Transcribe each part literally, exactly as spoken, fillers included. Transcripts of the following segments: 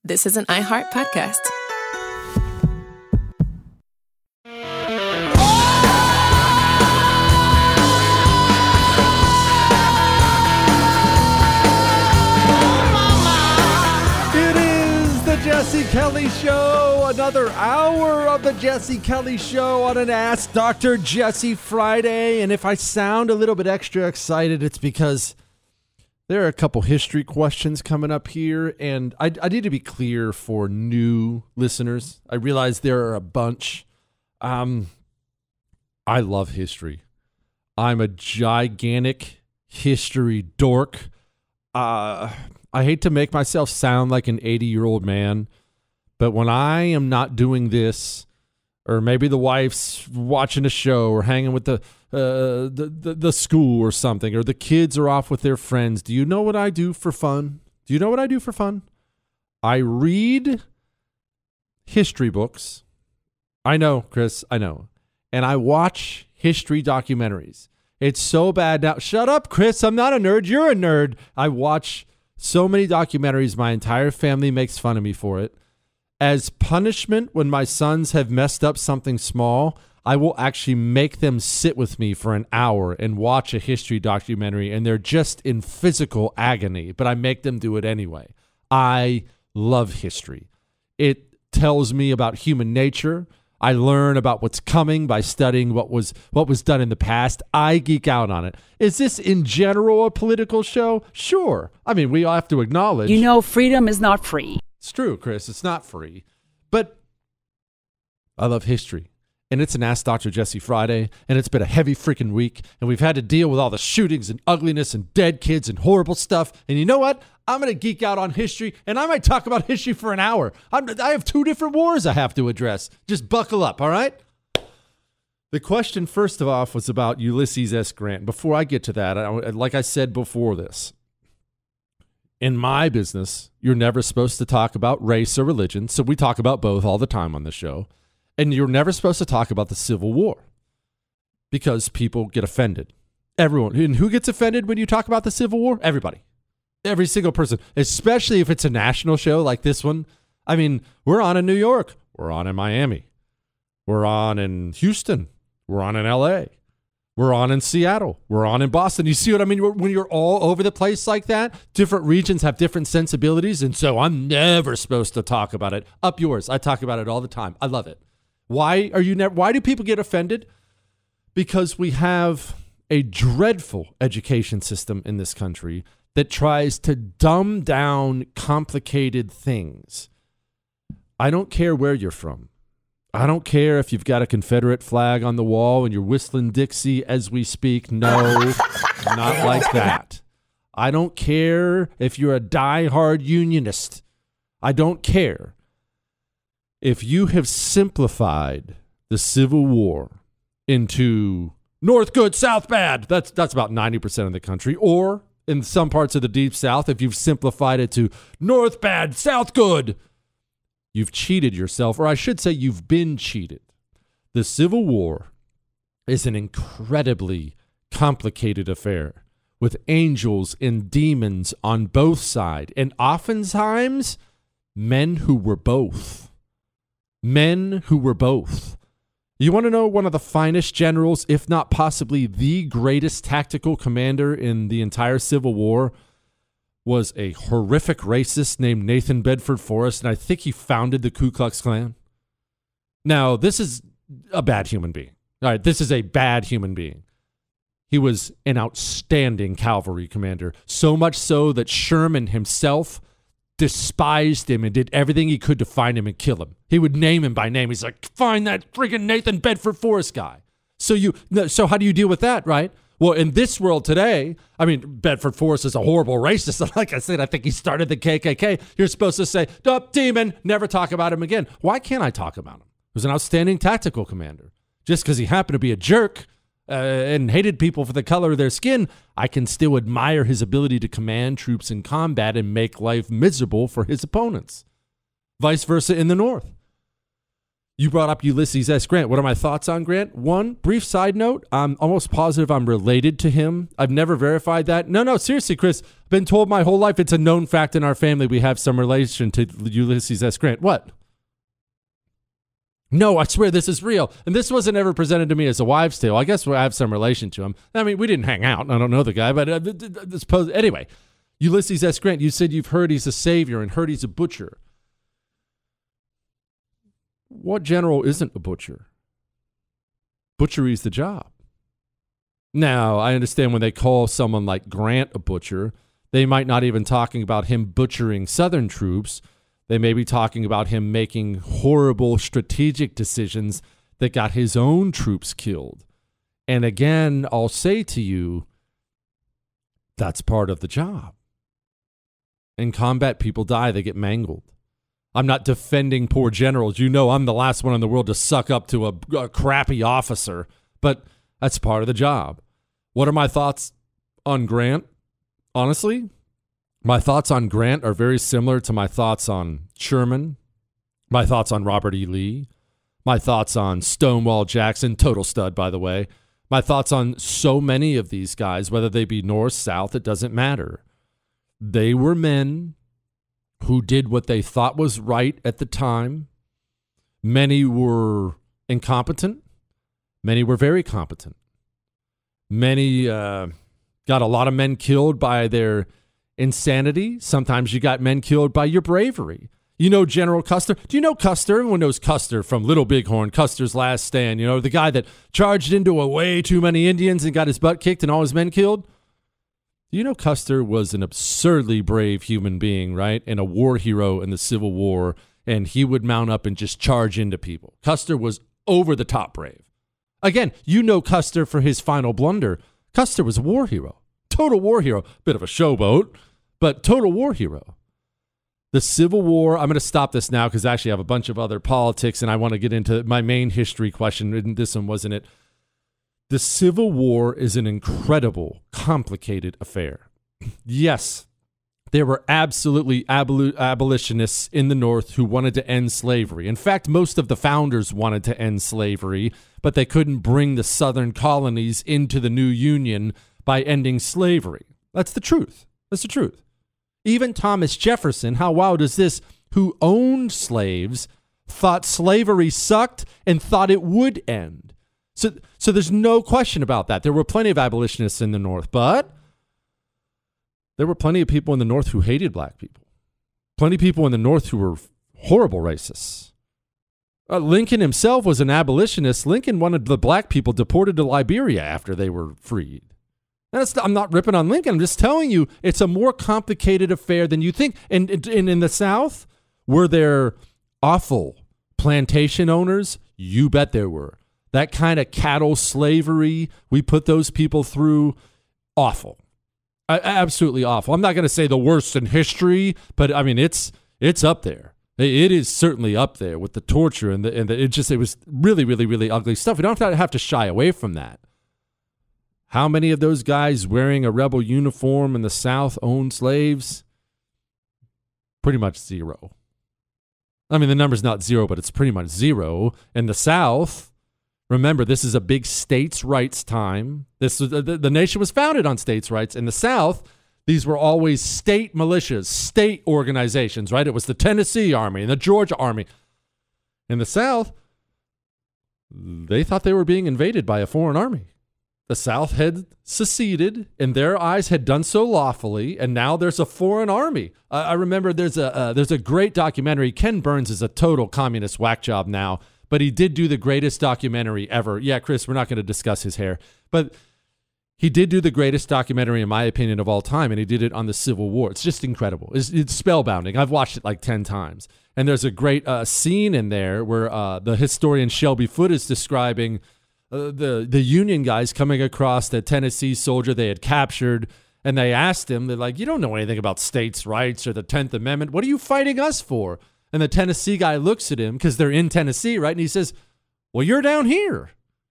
This is an iHeart podcast. It is the Jesse Kelly Show, another hour of the Jesse Kelly Show on an Ask Doctor Jesse Friday. And if I sound a little bit extra excited, it's because there are a couple history questions coming up here, and I, I need to be clear for new listeners. I realize there are a bunch. Um, I love history. I'm a gigantic history dork. Uh, I hate to make myself sound like an eighty-year-old man, but when I am not doing this, or maybe the wife's watching a show or hanging with the Uh, the, the the school or something, or the kids are off with their friends. Do you know what I do for fun? Do you know what I do for fun? I read history books. I know, Chris, I know. And I watch history documentaries. It's so bad now. Shut up, Chris. I'm not a nerd. You're a nerd. I watch so many documentaries. My entire family makes fun of me for it. As punishment, when my sons have messed up something small, I will actually make them sit with me for an hour and watch a history documentary, and they're just in physical agony, but I make them do it anyway. I love history. It tells me about human nature. I learn about what's coming by studying what was what was done in the past. I geek out on it. Is this in general a political show? Sure. I mean, we all have to acknowledge. You know, freedom is not free. It's true, Chris. It's not free. But I love history. And it's an Ask Doctor Jesse Friday, and it's been a heavy freaking week, and we've had to deal with all the shootings and ugliness and dead kids and horrible stuff. And you know what? I'm going to geek out on history, and I might talk about history for an hour. I'm, I have two different wars I have to address. Just buckle up, all right? The question, first of all, was about Ulysses S. Grant. Before I get to that, I, like I said before this, in my business, you're never supposed to talk about race or religion, so we talk about both all the time on the show. And you're never supposed to talk about the Civil War because people get offended. Everyone. And who gets offended when you talk about the Civil War? Everybody. Every single person, especially if it's a national show like this one. I mean, we're on in New York. We're on in Miami. We're on in Houston. We're on in L A. We're on in Seattle. We're on in Boston. You see what I mean? When you're all over the place like that, different regions have different sensibilities. And so I'm never supposed to talk about it. Up yours. I talk about it all the time. I love it. Why are you never, why do people get offended? Because we have a dreadful education system in this country that tries to dumb down complicated things. I don't care where you're from. I don't care if you've got a Confederate flag on the wall and you're whistling Dixie as we speak. No, not like that. I don't care if you're a diehard unionist. I don't care. If you have simplified the Civil War into North good, South bad, that's that's about ninety percent of the country, or in some parts of the Deep South, if you've simplified it to North bad, South good, you've cheated yourself, or I should say you've been cheated. The Civil War is an incredibly complicated affair with angels and demons on both sides, and oftentimes men who were both. Men who were both. You want to know one of the finest generals, if not possibly the greatest tactical commander in the entire Civil War, was a horrific racist named Nathan Bedford Forrest, and I think he founded the Ku Klux Klan. Now, this is a bad human being. All right, this is a bad human being. He was an outstanding cavalry commander, so much so that Sherman himself despised him and did everything he could to find him and kill him. He would name him by name. He's like, find that freaking Nathan Bedford Forrest guy. So you, so how do you deal with that, right? Well, in this world today, I mean, Bedford Forrest is a horrible racist. Like I said, I think he started the K K K. You're supposed to say, "Dup, demon," never talk about him again. Why can't I talk about him? He was an outstanding tactical commander. Just because he happened to be a jerk uh, and hated people for the color of their skin, I can still admire his ability to command troops in combat and make life miserable for his opponents. Vice versa in the North. You brought up Ulysses S. Grant. What are my thoughts on Grant? One, brief side note, I'm almost positive I'm related to him. I've never verified that. No, no, seriously, Chris, I've been told my whole life it's a known fact in our family we have some relation to Ulysses S. Grant. What? No, I swear this is real. And this wasn't ever presented to me as a wives' tale. I guess I have some relation to him. I mean, we didn't hang out. I don't know the guy, but uh, suppose, anyway, Ulysses S. Grant, you said you've heard he's a savior and heard he's a butcher. What general isn't a butcher? Butchery's the job. Now, I understand when they call someone like Grant a butcher, they might not even talking about him butchering Southern troops. They may be talking about him making horrible strategic decisions that got his own troops killed. And again, I'll say to you, that's part of the job. In combat, people die, they get mangled. I'm not defending poor generals. You know I'm the last one in the world to suck up to a, a crappy officer, but that's part of the job. What are my thoughts on Grant? Honestly, my thoughts on Grant are very similar to my thoughts on Sherman, my thoughts on Robert E. Lee, my thoughts on Stonewall Jackson, total stud, by the way, my thoughts on so many of these guys, whether they be north, south, it doesn't matter. They were men who did what they thought was right at the time. Many were incompetent. Many were very competent. Many uh, got a lot of men killed by their insanity. Sometimes you got men killed by your bravery. You know General Custer? Do you know Custer? Everyone knows Custer from Little Bighorn, Custer's Last Stand. You know, the guy that charged into a way too many Indians and got his butt kicked and all his men killed? You know Custer was an absurdly brave human being, right? And a war hero in the Civil War, and he would mount up and just charge into people. Custer was over the top brave. Again, you know Custer for his final blunder. Custer was a war hero, total war hero. Bit of a showboat, but total war hero. The Civil War, I'm going to stop this now because actually I have a bunch of other politics, and I want to get into my main history question, and this one wasn't it. The Civil War is an incredible, complicated affair. Yes, there were absolutely abol- abolitionists in the North who wanted to end slavery. In fact, most of the founders wanted to end slavery, but they couldn't bring the Southern colonies into the new Union by ending slavery. That's the truth. That's the truth. Even Thomas Jefferson, how wild is this, who owned slaves, thought slavery sucked and thought it would end. So so there's no question about that. There were plenty of abolitionists in the North, but there were plenty of people in the North who hated black people. Plenty of people in the North who were horrible racists. Uh, Lincoln himself was an abolitionist. Lincoln wanted the black people deported to Liberia after they were freed. That's, I'm not ripping on Lincoln. I'm just telling you it's a more complicated affair than you think. And, and in the South, were there awful plantation owners? You bet there were. That kind of cattle slavery we put those people through, awful. Uh, absolutely awful. I'm not going to say the worst in history, but I mean, it's it's up there. It is certainly up there with the torture and the, and the, it just, it was really, really, really ugly stuff. We don't have to, have to shy away from that. How many of those guys wearing a rebel uniform in the South owned slaves? Pretty much zero. I mean, the number's not zero, but it's pretty much zero. In the South, remember, this is a big states' rights time. This was, the, the nation was founded on states' rights. In the South, these were always state militias, state organizations, right? It was the Tennessee Army and the Georgia Army. In the South, they thought they were being invaded by a foreign army. The South had seceded, in their eyes had done so lawfully, and now there's a foreign army. Uh, I remember there's a uh, there's a great documentary. Ken Burns is a total communist whack job now, but he did do the greatest documentary ever. Yeah, Chris, we're not going to discuss his hair, but he did do the greatest documentary, in my opinion, of all time, and he did it on the Civil War. It's just incredible. It's, it's spellbounding. I've watched it like ten times. And there's a great uh, scene in there where uh, the historian Shelby Foote is describing uh, the, the Union guys coming across the Tennessee soldier they had captured, and they asked him, they're like, you don't know anything about states' rights or the tenth Amendment. What are you fighting us for? And the Tennessee guy looks at him, because they're in Tennessee, right? And he says, well, you're down here.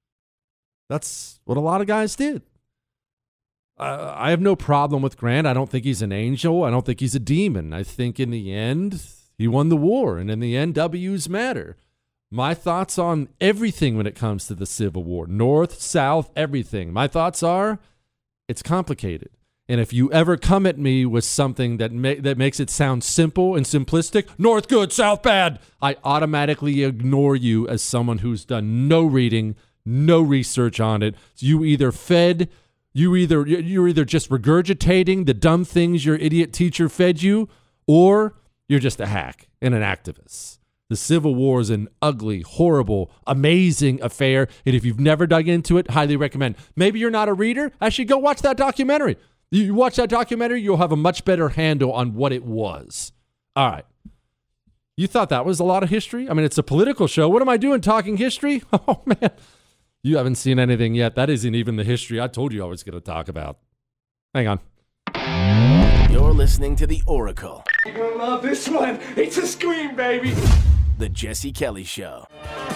That's what a lot of guys did. Uh, I have no problem with Grant. I don't think he's an angel. I don't think he's a demon. I think in the end, he won the war. And in the end, W's matter. My thoughts on everything when it comes to the Civil War, North, South, everything. My thoughts are, it's complicated. And if you ever come at me with something that ma- that makes it sound simple and simplistic, North good, South bad, I automatically ignore you as someone who's done no reading, no research on it. So you either fed, you either you're either just regurgitating the dumb things your idiot teacher fed you, or you're just a hack and an activist. The Civil War is an ugly, horrible, amazing affair. And if you've never dug into it, highly recommend. Maybe you're not a reader. Actually, go watch that documentary. You watch that documentary, you'll have a much better handle on what it was. All right. You thought that was a lot of history? I mean, it's a political show. What am I doing talking history? Oh, man. You haven't seen anything yet. That isn't even the history I told you I was going to talk about. Hang on. You're listening to The Oracle. You're going to love this one. It's a scream, baby. The Jesse Kelly Show.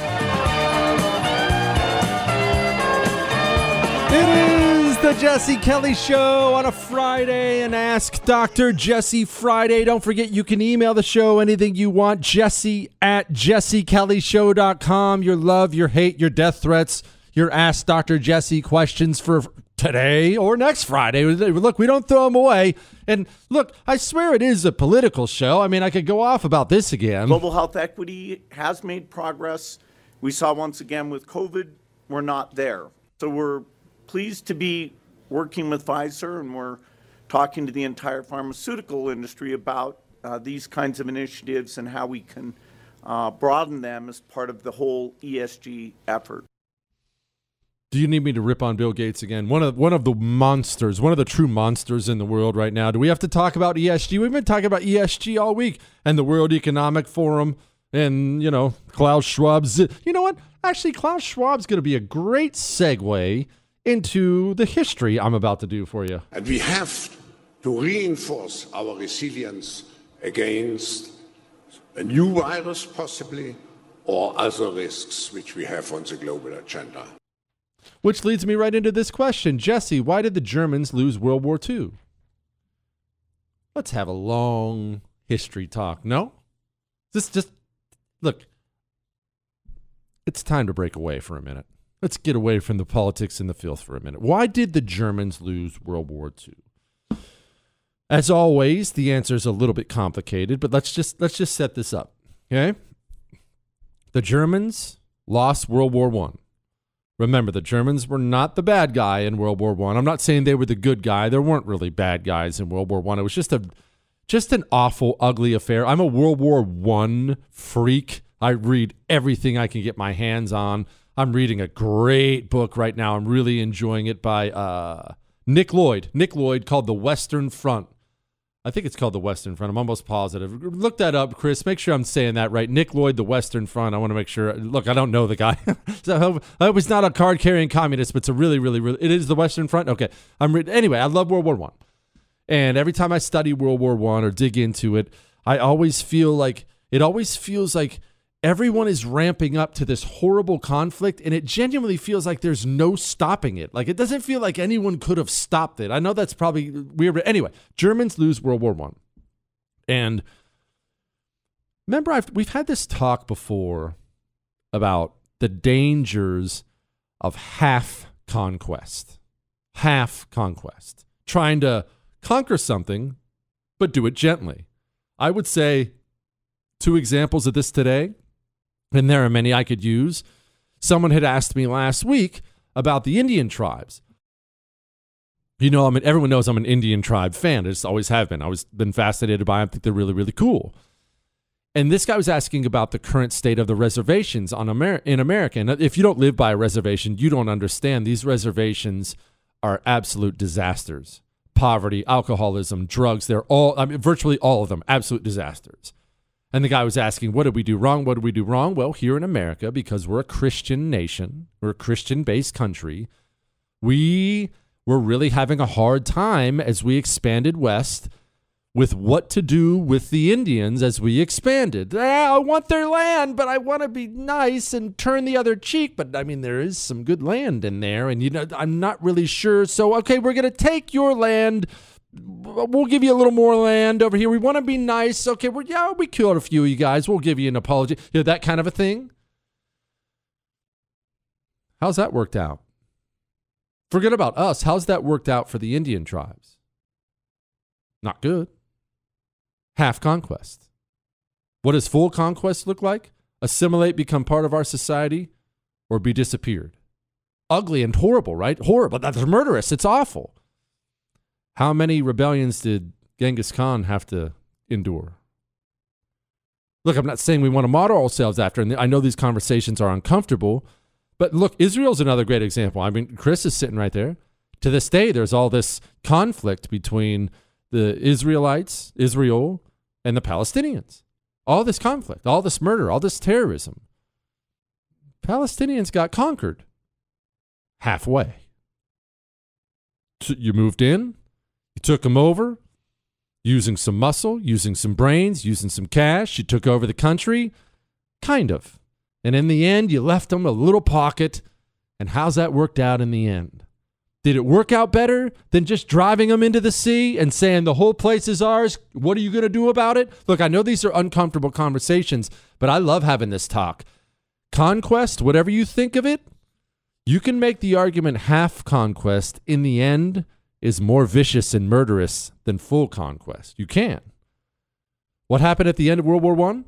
It is the Jesse Kelly Show on a Friday, and Ask Doctor Jesse Friday. Don't forget you can email the show anything you want, jesse at jesse kelly show dot com. Your love, your hate, your death threats, your Ask Doctor Jesse questions for today or next Friday. Look, we don't throw them away. And look, I swear it is a political show. I mean, I could go off about this again. Global health equity has made progress. We saw once again with COVID, we're not there. So we're pleased to be working with Pfizer, and we're talking to the entire pharmaceutical industry about uh, these kinds of initiatives and how we can uh, broaden them as part of the whole E S G effort. Do you need me to rip on Bill Gates again? One of one of the monsters, one of the true monsters in the world right now. Do we have to talk about E S G? We've been talking about E S G all week, and the World Economic Forum, and, you know, Klaus Schwab's. You know what? Actually, Klaus Schwab's going to be a great segue into the history I'm about to do for you. And we have to reinforce our resilience against a new virus, possibly, or other risks which we have on the global agenda. Which leads me right into this question. Jesse, why did the Germans lose World War Two? Let's have a long history talk. No? This just, look, it's time to break away for a minute. Let's get away from the politics and the filth for a minute. Why did the Germans lose World War Two? As always, the answer is a little bit complicated, but let's just let's just set this up. Okay? The Germans lost World War One. Remember, the Germans were not the bad guy in World War One. I'm not saying they were the good guy. There weren't really bad guys in World War One. It was just a just an awful, ugly affair. I'm a World War One freak. I read everything I can get my hands on. I'm reading a great book right now. I'm really enjoying it by uh, Nick Lloyd. Nick Lloyd, called The Western Front. I think it's called The Western Front. I'm almost positive. Look that up, Chris. Make sure I'm saying that right. Nick Lloyd, The Western Front. I want to make sure. Look, I don't know the guy. so I hope, I hope he's not a card-carrying communist, but it's a really, really, really, it is The Western Front? Okay. I'm re- Anyway, I love World War One. And every time I study World War One or dig into it, I always feel like, it always feels like everyone is ramping up to this horrible conflict, and it genuinely feels like there's no stopping it. Like, it doesn't feel like anyone could have stopped it. I know that's probably weird, but anyway, Germans lose World War One. And remember, I've, we've had this talk before about the dangers of half conquest. Half conquest. Trying to conquer something, but do it gently. I would say two examples of this today, and there are many I could use. Someone had asked me last week about the Indian tribes. You know, I mean, everyone knows I'm an Indian tribe fan. I just always have been. I was been fascinated by them. I think they're really, really cool. And this guy was asking about the current state of the reservations on Amer- in America. And if you don't live by a reservation, you don't understand. These reservations are absolute disasters. Poverty, alcoholism, drugs, they're all, I mean, virtually all of them, absolute disasters. And the guy was asking, what did we do wrong? What did we do wrong? Well, here in America, because we're a Christian nation, we're a Christian-based country, we were really having a hard time as we expanded west with what to do with the Indians as we expanded. Ah, I want their land, but I want to be nice and turn the other cheek. But, I mean, there is some good land in there, and, you know, I'm not really sure. So, okay, we're going to take your land. We'll give you a little more land over here. We want to be nice. Okay, we're, yeah, we killed a few of you guys. We'll give you an apology. You know, that kind of a thing. How's that worked out? Forget about us. How's that worked out for the Indian tribes? Not good. Half conquest. What does full conquest look like? Assimilate, become part of our society, or be disappeared. Ugly and horrible, right? Horrible. That's murderous. It's awful. How many rebellions did Genghis Khan have to endure? Look, I'm not saying we want to model ourselves after, and I know these conversations are uncomfortable, but look, Israel's another great example. I mean, Chris is sitting right there. To this day, there's all this conflict between the Israelites, Israel, and the Palestinians. All this conflict, all this murder, all this terrorism. Palestinians got conquered halfway. So you moved in, you took them over, using some muscle, using some brains, using some cash. You took over the country, kind of. And in the end, you left them a little pocket. And how's that worked out in the end? Did it work out better than just driving them into the sea and saying the whole place is ours? What are you going to do about it? Look, I know these are uncomfortable conversations, but I love having this talk. Conquest, whatever you think of it, you can make the argument half conquest in the end is more vicious and murderous than full conquest. You can. What happened at the end of World War One?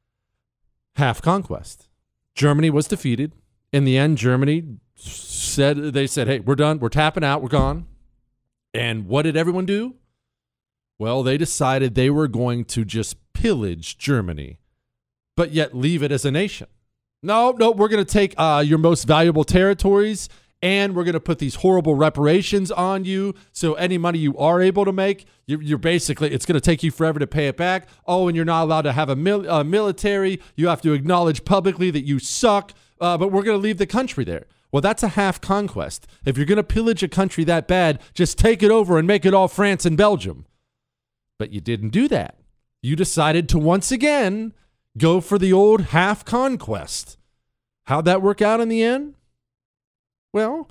Half conquest. Germany was defeated. In the end, Germany said, they said, hey, we're done. We're tapping out. We're gone. And what did everyone do? Well, they decided they were going to just pillage Germany, but yet leave it as a nation. No, no, we're going to take uh, your most valuable territories, and we're going to put these horrible reparations on you. So any money you are able to make, you're, you're basically, it's going to take you forever to pay it back. Oh, and you're not allowed to have a mil- uh, military. You have to acknowledge publicly that you suck, uh, but we're going to leave the country there. Well, that's a half conquest. If you're going to pillage a country that bad, just take it over and make it all France and Belgium. But you didn't do that. You decided to once again go for the old half conquest. How'd that work out in the end? Well,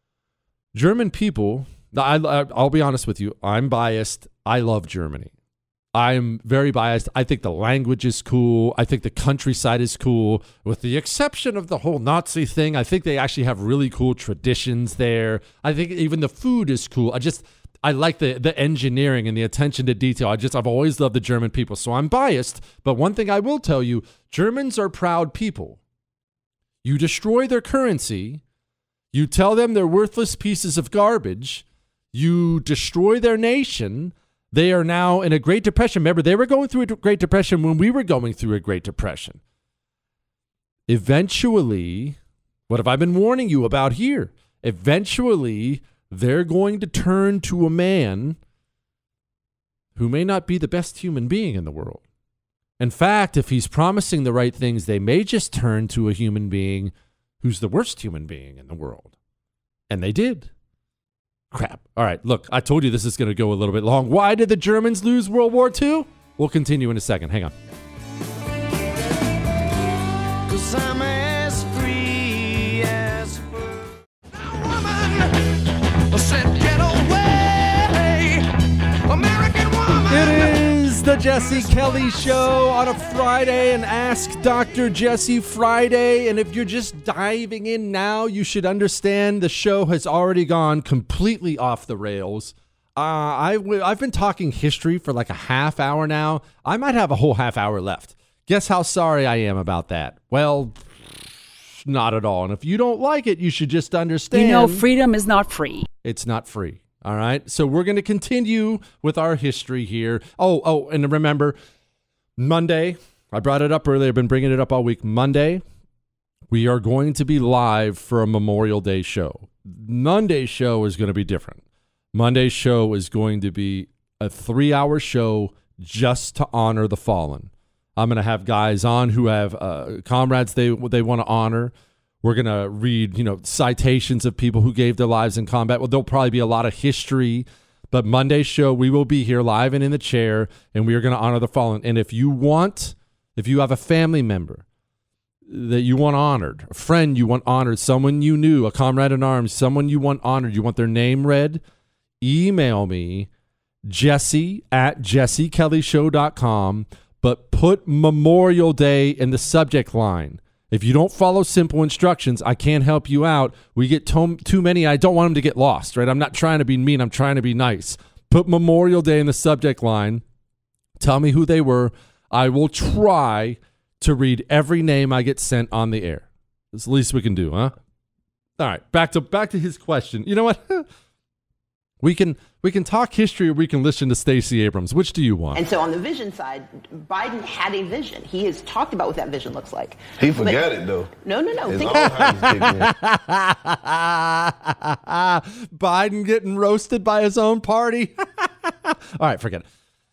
German people, I, I, I'll be honest with you, I'm biased. I love Germany. I'm very biased. I think the language is cool. I think the countryside is cool. With the exception of the whole Nazi thing, I think they actually have really cool traditions there. I think even the food is cool. I just, I like the, the engineering and the attention to detail. I just, I've always loved the German people. So I'm biased. But one thing I will tell you, Germans are proud people. You destroy their currency. You tell them they're worthless pieces of garbage. You destroy their nation. They are now in a Great Depression. Remember, they were going through a Great Depression when we were going through a Great Depression. Eventually, what have I been warning you about here? Eventually, they're going to turn to a man who may not be the best human being in the world. In fact, if he's promising the right things, they may just turn to a human being who's the worst human being in the world. And they did. Crap. All right, look, I told you this is going to go a little bit long. Why did the Germans lose World War Two? We'll continue in a second. Hang on. 'Cause I'm as free as a bird. Woman said, get away, American woman. It is the Jesse Kelly Show on a Friday, and Ask Doctor Jesse Friday. And if you're just diving in now, you should understand the show has already gone completely off the rails. Uh, I w- I've been talking history for like a half hour now. I might have a whole half hour left. Guess how sorry I am about that? Well, not at all. And if you don't like it, you should just understand. You know, freedom is not free. It's not free. All right. So we're going to continue with our history here. Oh, oh, and remember, Monday, I brought it up earlier. I've been bringing it up all week. Monday, we are going to be live for a Memorial Day show. Monday's show is going to be different. Monday's show is going to be a three-hour show just to honor the fallen. I'm going to have guys on who have uh, comrades they they want to honor. We're going to read, you know, citations of people who gave their lives in combat. Well, there'll probably be a lot of history, but Monday's show, we will be here live and in the chair, and we are going to honor the fallen. And if you want, if you have a family member that you want honored, a friend you want honored, someone you knew, a comrade in arms, someone you want honored, you want their name read, email me, Jesse at jesse kelly show dot com, but put Memorial Day in the subject line. If you don't follow simple instructions, I can't help you out. We get to- too many. I don't want them to get lost, right? I'm not trying to be mean. I'm trying to be nice. Put Memorial Day in the subject line. Tell me who they were. I will try to read every name I get sent on the air. That's the least we can do, huh? All right, back to back to his question. You know what? we can we can talk history or we can listen to Stacey Abrams. Which do you want? And so on the vision side, Biden had a vision. He has talked about what that vision looks like. He forgot but, it, though. No, no, no. His Think Biden getting roasted by his own party. All right, forget it.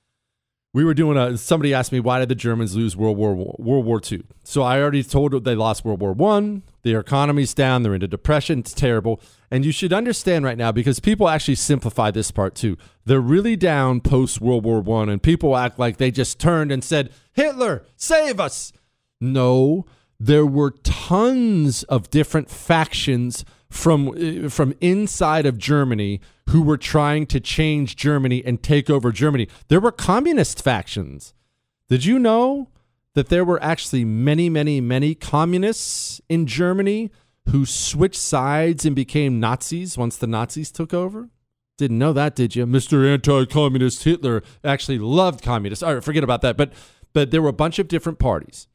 We were doing a, somebody asked me, why did the Germans lose World War World War Two? So I already told them they lost World War One. Their economy's down. They're into depression. It's terrible. And you should understand right now, because people actually simplify this part too. They're really down post World War One, and people act like they just turned and said, Hitler, save us. No, there were tons of different factions from from inside of Germany who were trying to change Germany and take over Germany. There were communist factions. Did you know that there were actually many, many, many communists in Germany who switched sides and became Nazis once the Nazis took over? Didn't know that, did you? Mister Anti-Communist Hitler actually loved communists. All right, forget about that. But but there were a bunch of different parties.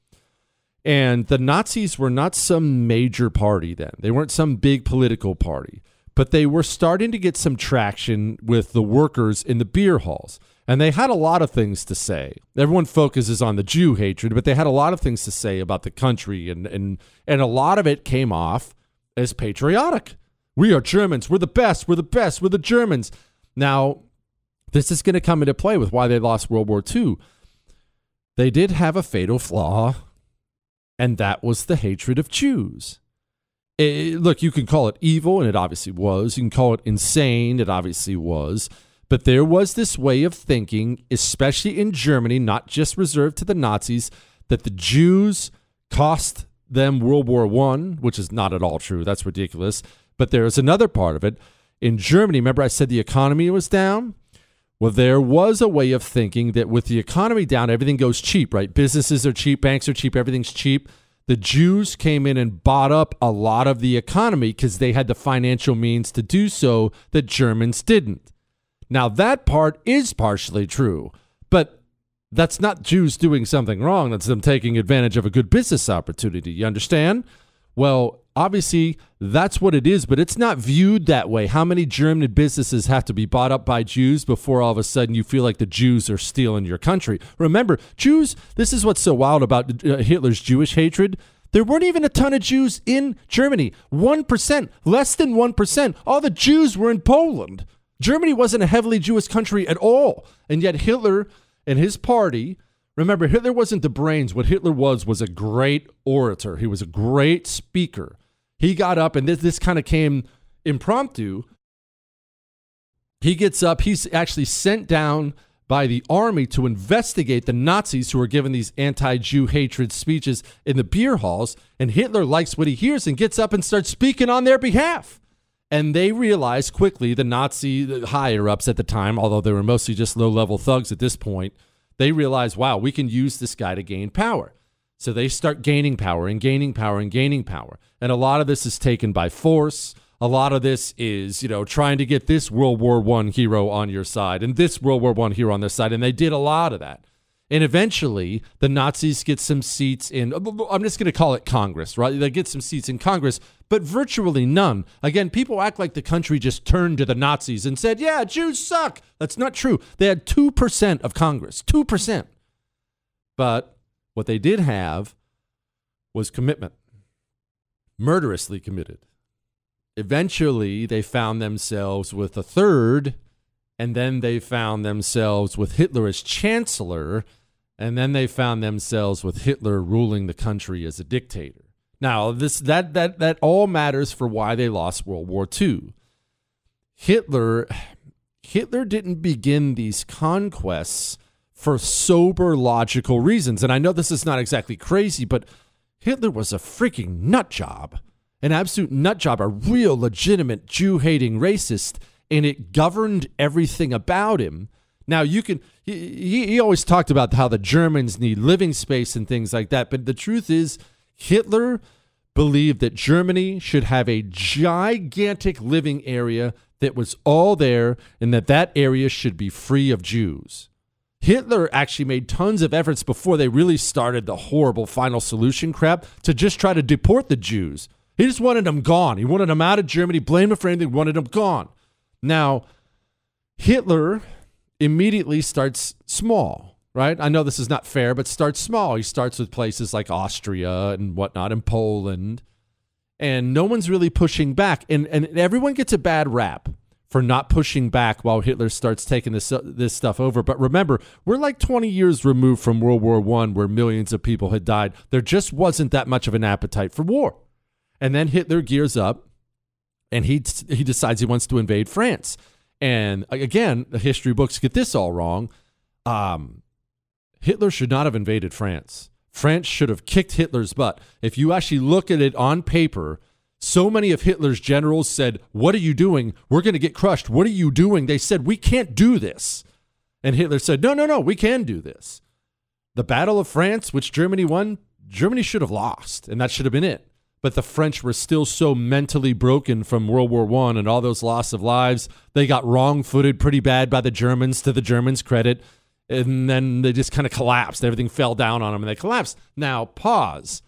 And the Nazis were not some major party then. They weren't some big political party. But they were starting to get some traction with the workers in the beer halls. And they had a lot of things to say. Everyone focuses on the Jew hatred, but they had a lot of things to say about the country. And, and, and a lot of it came off as patriotic. We are Germans. We're the best. We're the best. We're the Germans. Now, this is going to come into play with why they lost World War Two. They did have a fatal flaw, and that was the hatred of Jews. It, look, you can call it evil, and it obviously was. You can call it insane. It obviously was. But there was this way of thinking, especially in Germany, not just reserved to the Nazis, that the Jews cost them World War One, which is not at all true. That's ridiculous. But there is another part of it. In Germany, remember I said the economy was down? Well, there was a way of thinking that with the economy down, everything goes cheap, right? Businesses are cheap, banks are cheap, everything's cheap. The Jews came in and bought up a lot of the economy because they had the financial means to do so that Germans didn't. Now, that part is partially true, but that's not Jews doing something wrong. That's them taking advantage of a good business opportunity. You understand? Well, obviously, that's what it is, but it's not viewed that way. How many German businesses have to be bought up by Jews before all of a sudden you feel like the Jews are stealing your country? Remember, Jews, this is what's so wild about uh, Hitler's Jewish hatred. There weren't even a ton of Jews in Germany. one percent, less than one percent. All the Jews were in Poland. Germany wasn't a heavily Jewish country at all. And yet Hitler and his party, remember, Hitler wasn't the brains. What Hitler was was a great orator. He was a great speaker. He got up, and this, this kind of came impromptu. He gets up. He's actually sent down by the army to investigate the Nazis who are giving these anti-Jew hatred speeches in the beer halls. And Hitler likes what he hears and gets up and starts speaking on their behalf. And they realize quickly, the Nazi higher-ups at the time, although they were mostly just low-level thugs at this point, they realize, wow, we can use this guy to gain power. So they start gaining power and gaining power and gaining power. And a lot of this is taken by force. A lot of this is, you know, trying to get this World War One hero on your side and this World War One hero on their side. And they did a lot of that. And eventually, the Nazis get some seats in, I'm just going to call it Congress, right? They get some seats in Congress, but virtually none. Again, people act like the country just turned to the Nazis and said, yeah, Jews suck. That's not true. They had two percent of Congress, two percent. But what they did have was commitment, murderously committed. Eventually, they found themselves with a third, and then they found themselves with Hitler as chancellor, and then they found themselves with Hitler ruling the country as a dictator. Now, this that that that all matters for why they lost World War Two. Hitler, Hitler didn't begin these conquests for sober, logical reasons. And I know this is not exactly crazy, but Hitler was a freaking nut job, an absolute nut job, a real legitimate Jew-hating racist, and it governed everything about him. Now, you can, he, he always talked about how the Germans need living space and things like that, but the truth is, Hitler believed that Germany should have a gigantic living area that was all there and that that area should be free of Jews. Hitler actually made tons of efforts before they really started the horrible final solution crap to just try to deport the Jews. He just wanted them gone. He wanted them out of Germany, blamed them for anything, wanted them gone. Now, Hitler immediately starts small, right? I know this is not fair, but starts small. He starts with places like Austria and whatnot and Poland, and no one's really pushing back. And, and everyone gets a bad rap for not pushing back while Hitler starts taking this, this stuff over. But remember, we're like twenty years removed from World War One, where millions of people had died. There just wasn't that much of an appetite for war. And then Hitler gears up, and he he decides he wants to invade France. And again, the history books get this all wrong. Um, Hitler should not have invaded France. France should have kicked Hitler's butt. If you actually look at it on paper, so many of Hitler's generals said, "What are you doing? We're going to get crushed. What are you doing?" They said, "We can't do this." And Hitler said, no, no, no, we can do this. The Battle of France, which Germany won, Germany should have lost, and that should have been it. But the French were still so mentally broken from World War One and all those loss of lives. They got wrong-footed pretty bad by the Germans, to the Germans' credit. And then they just kind of collapsed. Everything fell down on them, and they collapsed. Now, pause.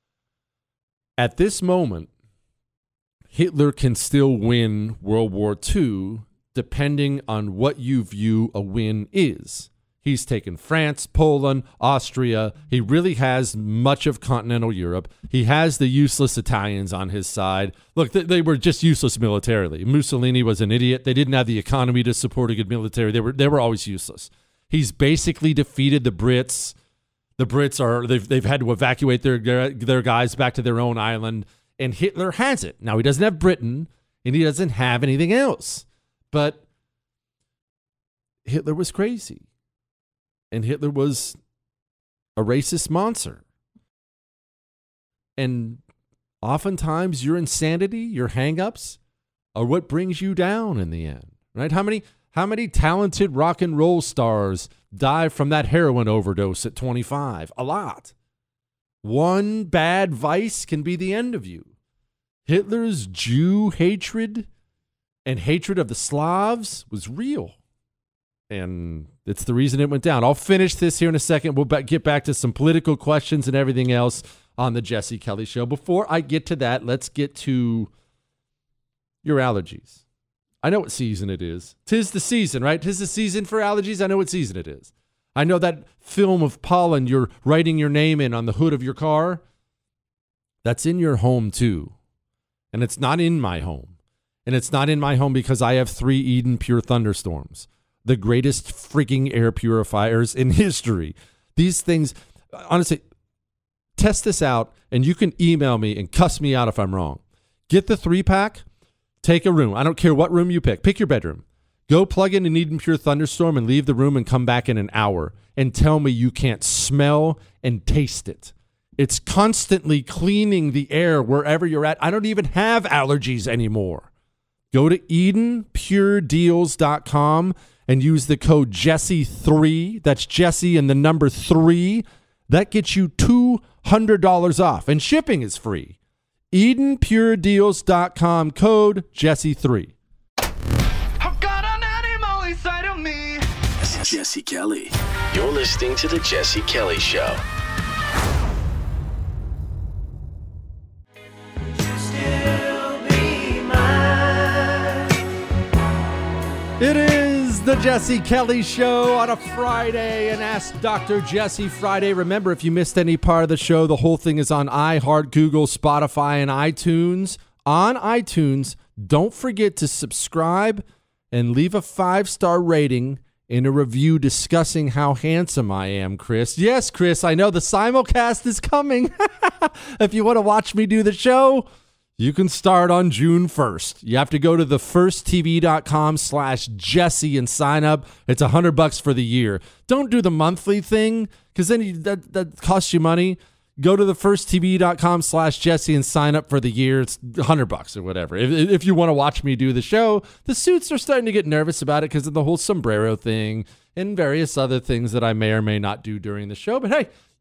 At this moment, Hitler can still win World War Two, depending on what you view a win is. He's taken France, Poland, Austria. He really has much of continental Europe. He has the useless Italians on his side. Look, they, they were just useless militarily. Mussolini was an idiot. They didn't have the economy to support a good military. They were they were always useless. He's basically defeated the Brits. The Brits are they've they've had to evacuate their their guys back to their own island, and Hitler has it. Now he doesn't have Britain, and he doesn't have anything else. But Hitler was crazy. And Hitler was a racist monster. And oftentimes your insanity, your hang-ups, are what brings you down in the end, right? How many how many talented rock and roll stars die from that heroin overdose at twenty-five? A lot. One bad vice can be the end of you. Hitler's Jew hatred and hatred of the Slavs was real. And it's the reason it went down. I'll finish this here in a second. We'll get back to some political questions and everything else on the Jesse Kelly Show. Before I get to that, let's get to your allergies. I know what season it is. 'Tis the season, right? 'Tis the season for allergies. I know what season it is. I know that film of pollen you're writing your name in on the hood of your car. That's in your home too. And it's not in my home. And it's not in my home because I have three Eden Pure Thunderstorms, the greatest freaking air purifiers in history. These things, honestly, test this out, and you can email me and cuss me out if I'm wrong. Get the three-pack, take a room. I don't care what room you pick. Pick your bedroom. Go plug in an Eden Pure Thunderstorm and leave the room and come back in an hour and tell me you can't smell and taste it. It's constantly cleaning the air wherever you're at. I don't even have allergies anymore. Go to Eden Pure Deals dot com and use the code Jesse three. That's Jesse and the number three. That gets you two hundred dollars off, and shipping is free. Eden Pure Deals dot com, code Jesse three. I've got an animal inside of me. This is Jesse Kelly. You're listening to The Jesse Kelly Show. It is the Jesse Kelly Show on a Friday, and Ask Doctor Jesse Friday. Remember, if you missed any part of the show, the whole thing is on iHeart, Google, Spotify, and iTunes. On iTunes, don't forget to subscribe and leave a five-star rating and a review discussing how handsome I am, Chris. Yes, Chris, I know the simulcast is coming. If you want to watch me do the show, you can start on June first. You have to go to the first t v dot com slash Jesse and sign up. It's a hundred bucks for the year. Don't do the monthly thing, because then you, that, that costs you money. Go to the first t v dot com slash Jesse and sign up for the year. It's a hundred bucks or whatever. If, if you want to watch me do the show, the suits are starting to get nervous about it because of the whole sombrero thing and various other things that I may or may not do during the show. But hey,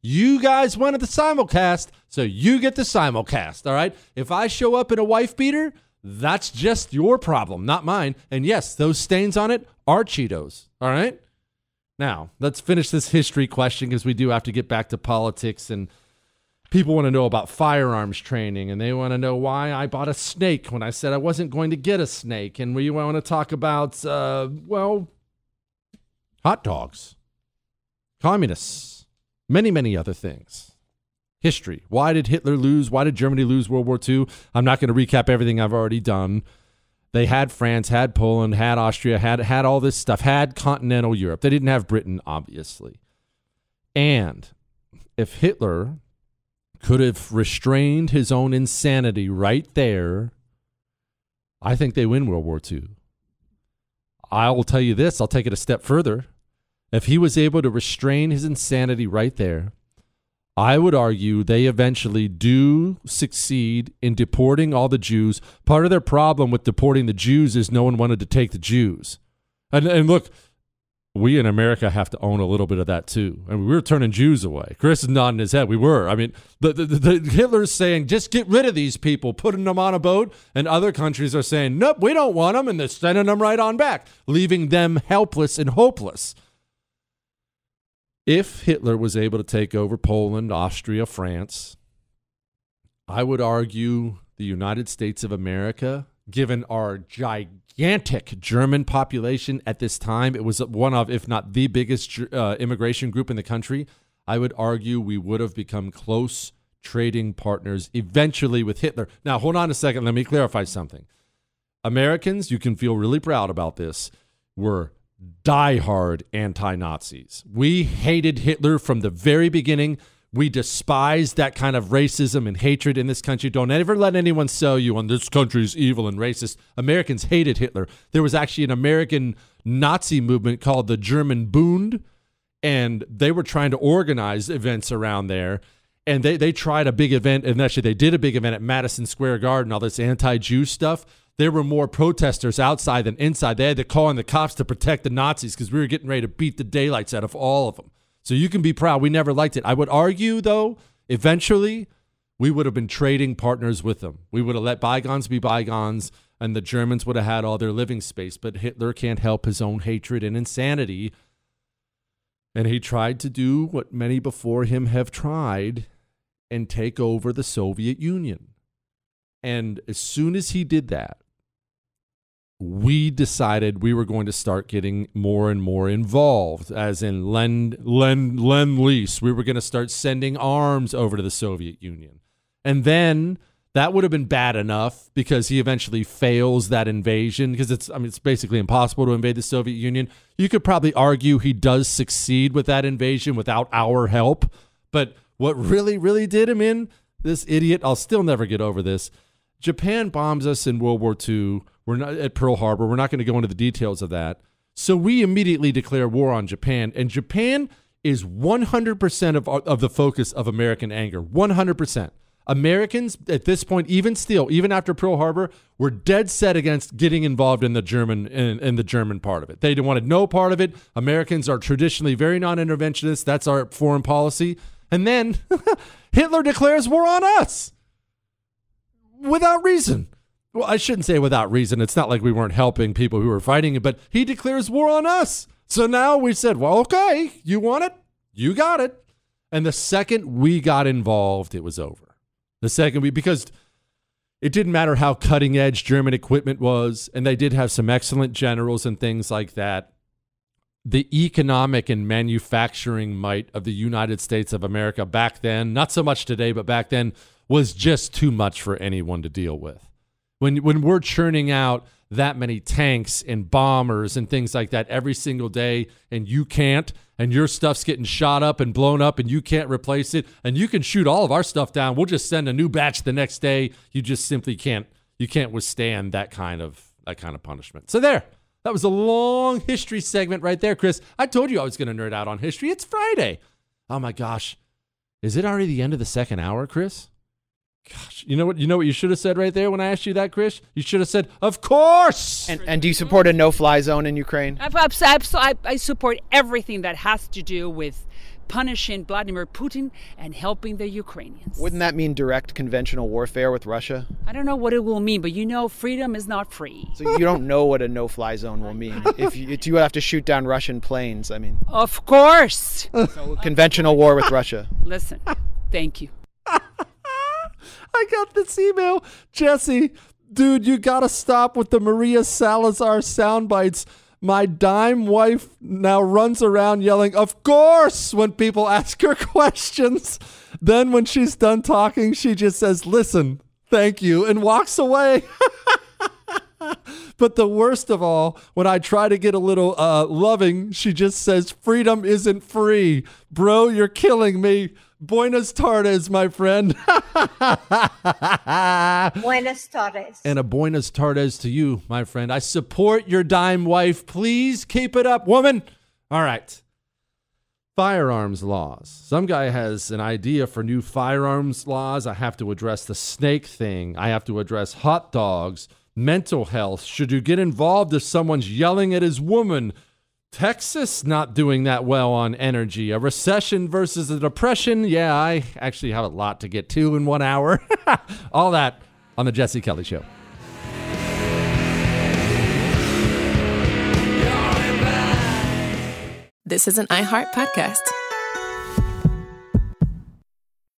You guys wanted the simulcast, so you get the simulcast, all right? If I show up in a wife beater, that's just your problem, not mine. And yes, those stains on it are Cheetos, all right? Now, let's finish this history question because we do have to get back to politics, and people want to know about firearms training, and they want to know why I bought a snake when I said I wasn't going to get a snake. And we want to talk about, uh, well, hot dogs, communists, many, many other things. History. Why did Hitler lose? Why did Germany lose World War Two? I'm not going to recap everything I've already done. They had France, had Poland, had Austria, had had all this stuff, had continental Europe. They didn't have Britain, obviously. And if Hitler could have restrained his own insanity right there, I think they win World War Two. I will tell you this, I'll take it a step further. If he was able to restrain his insanity right there, I would argue they eventually do succeed in deporting all the Jews. Part of their problem with deporting the Jews is no one wanted to take the Jews. And, and look, we in America have to own a little bit of that too. I mean, we were turning Jews away. Chris is nodding his head. We were. I mean, the, the, the Hitler's saying, just get rid of these people, putting them on a boat. And other countries are saying, nope, we don't want them. And they're sending them right on back, leaving them helpless and hopeless. If Hitler was able to take over Poland, Austria, France, I would argue the United States of America, given our gigantic German population at this time, it was one of, if not the biggest uh, immigration group in the country, I would argue we would have become close trading partners eventually with Hitler. Now, hold on a second. Let me clarify something. Americans, you can feel really proud about this, were diehard anti-Nazis. We hated Hitler from the very beginning. We despised that kind of racism and hatred in this country. Don't ever let anyone sell you on this country's evil and racist. Americans hated Hitler. There was actually an American Nazi movement called the German Bund, and they were trying to organize events around there. And they, they tried a big event, and actually they did a big event at Madison Square Garden, all this anti-Jew stuff. There were more protesters outside than inside. They had to call in the cops to protect the Nazis because we were getting ready to beat the daylights out of all of them. So you can be proud. We never liked it. I would argue, though, eventually we would have been trading partners with them. We would have let bygones be bygones, and the Germans would have had all their living space. But Hitler can't help his own hatred and insanity. And he tried to do what many before him have tried and take over the Soviet Union. And as soon as he did that, we decided we were going to start getting more and more involved, as in lend, lend, lend lease. We were going to start sending arms over to the Soviet Union. And then that would have been bad enough because he eventually fails that invasion because it's, I mean, it's basically impossible to invade the Soviet Union. You could probably argue he does succeed with that invasion without our help. But what really, really did him in, this idiot, I'll still never get over this. Japan bombs us in World War Two. We're not at Pearl Harbor. We're not going to go into the details of that. So we immediately declare war on Japan. And Japan is one hundred percent of, of the focus of American anger. one hundred percent. Americans at this point, even still, even after Pearl Harbor, were dead set against getting involved in the German in, in the German part of it. They wanted no part of it. Americans are traditionally very non-interventionist. That's our foreign policy. And then Hitler declares war on us without reason. Well, I shouldn't say without reason. It's not like we weren't helping people who were fighting it, but he declares war on us. So now we said, well, okay, you want it? You got it. And the second we got involved, it was over. The second we, because it didn't matter how cutting edge German equipment was, and they did have some excellent generals and things like that. The economic and manufacturing might of the United States of America back then, not so much today, but back then, was just too much for anyone to deal with. When when we're churning out that many tanks and bombers and things like that every single day, and you can't, and your stuff's getting shot up and blown up, and you can't replace it, and you can shoot all of our stuff down, we'll just send a new batch the next day. You just simply can't. You can't withstand that kind of that kind of punishment. So there, that was a long history segment right there, Chris. I told you I was going to nerd out on history. It's Friday. Oh my gosh, is it already the end of the second hour, Chris? Gosh, you know what? You know what you should have said right there when I asked you that, Chris? You should have said, "Of course." And, and do you support a no-fly zone in Ukraine? I, I, I support everything that has to do with punishing Vladimir Putin and helping the Ukrainians. Wouldn't that mean direct conventional warfare with Russia? I don't know what it will mean, but you know freedom is not free. So you don't know what a no-fly zone will mean. If you, if you would have to shoot down Russian planes, I mean. Of course. So conventional war with Russia. Listen, thank you. I got this email. Jesse, dude, you got to stop with the Maria Salazar sound bites. My dime wife now runs around yelling, of course, when people ask her questions. Then when she's done talking, she just says, listen, thank you, and walks away. But the worst of all, when I try to get a little uh, loving, she just says, freedom isn't free. Bro, you're killing me. Buenas tardes, my friend. Buenas tardes. And a buenas tardes to you, my friend. I support your dime wife. Please keep it up, woman. All right. Firearms laws. Some guy has an idea for new firearms laws. I have to address the snake thing. I have to address hot dogs, mental health. Should you get involved if someone's yelling at his woman? Texas not doing that well on energy. A recession versus a depression. Yeah, I actually have a lot to get to in one hour. All that on the Jesse Kelly Show. This is an iHeart podcast.